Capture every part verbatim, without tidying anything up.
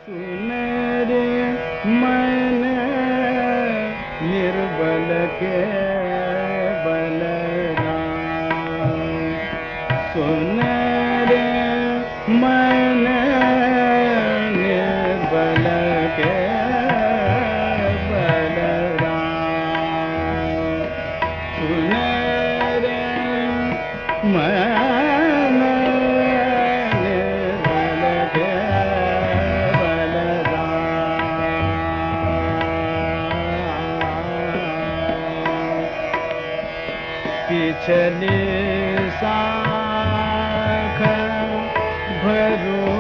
सुन रे मन निर्बल के बलराम, सुन रे मन निर्बल के बलराम, सुन रे मन निर्बल के पिछली साख भरो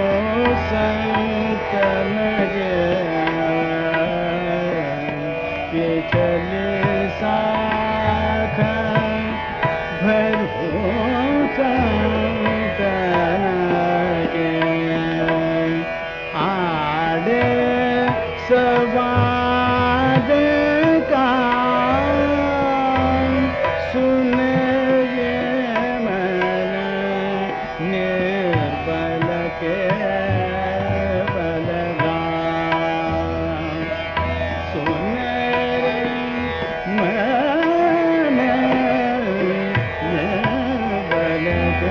संतन गे, पिछली साख भरो संतन गे, आड़े सवाद का सुन रे मन निर्बल के बलराम, सुन रे मन निर्बल के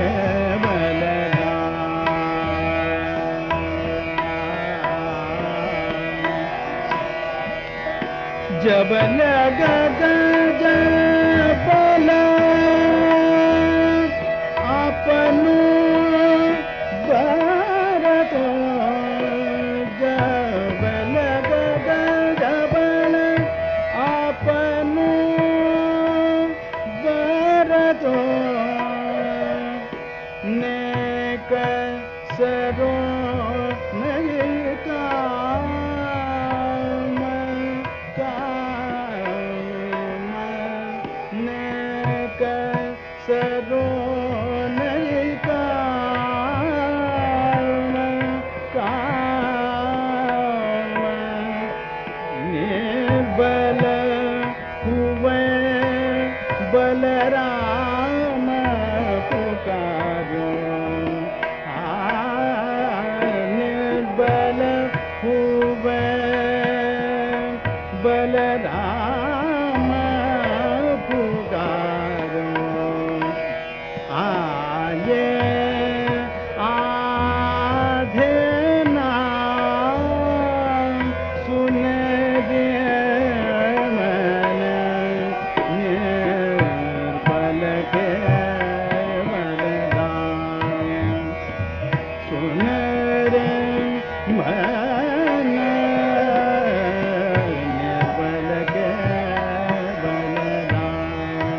बलराम। जब लग जपल अपनु भरत, जब लग जपल अपनु भरत, नेक सरो नहीं काम काम, नेक सरो नहीं काम काम, निर्बल हुए बलराम पुकारो, निर्बल हुए बलराम पुकारो, आये आधे नाम सुन रे मन निर्बल के बलराम, सुन रे मन निर्बल के बलराम।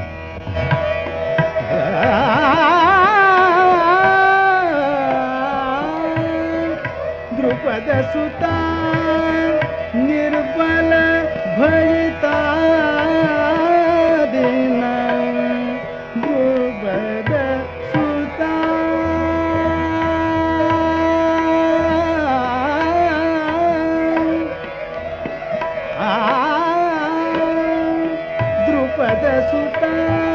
द्रुपद सुता निर्बल भयता दिन, द्रुपद सुता द्रुपद सुता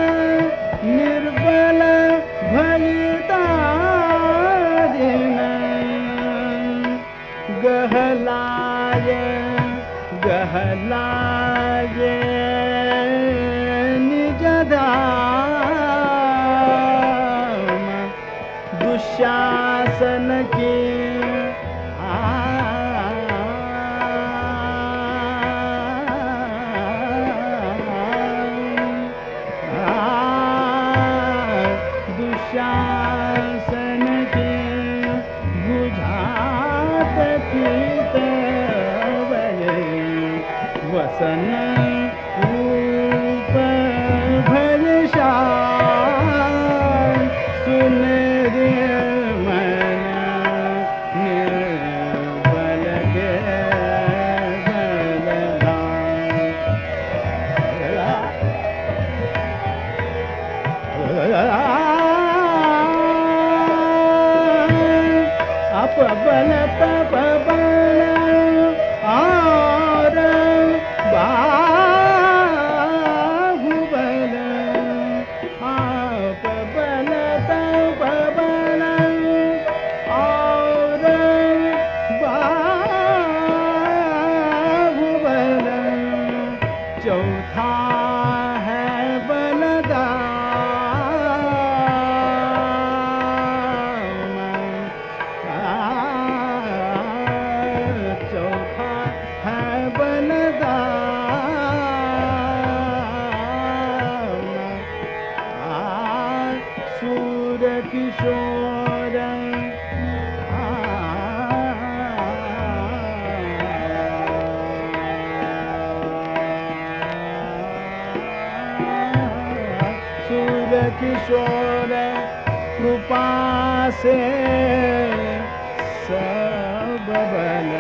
निर्बल भयता दिन, गहलाय गहलाय निज धाम, दुशासन की दुशासन के बुझात पीत वसन रूप भयशान, सुन रे मन निर्बल के बलराम, अपबल तपबल और बाहुबल, किशोर कृपा से सब बल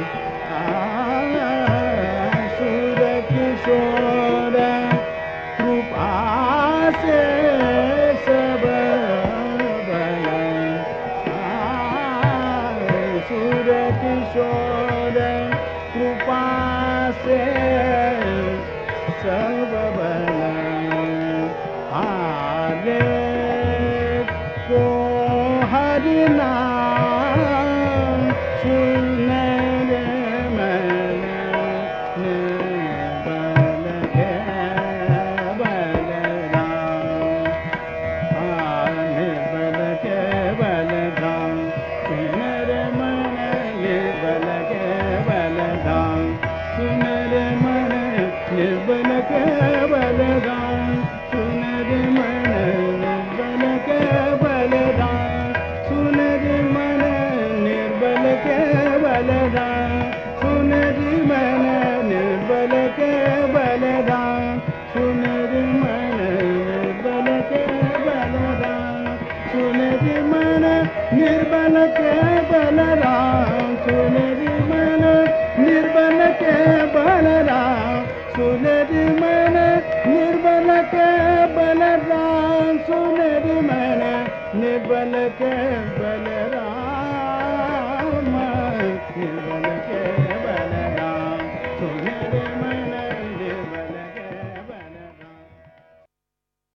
सुर किशोर कृपा से सब बल सुर किशोर कृपा से सब बल हारे को हरि नाम सुने रे मन निर्बल के बलराम निर्बल के बलराम सुन रे मन निर्बल के बलराम सुन रे मन निर्बल के बलराम सुन रे मन निर्बल के बलराम सुन रे मन निर्बल के बलराम सुन रे मन निर्बल के बलराम सुन रे मन निर्बल के बलराम सुन रे मन निर्बल के बलराम सुन रे मन निर्बल के बलराम सुन रे मन निर्बल के बलराम सुन रे मन निर्बल के बलराम निर्बल के बलराम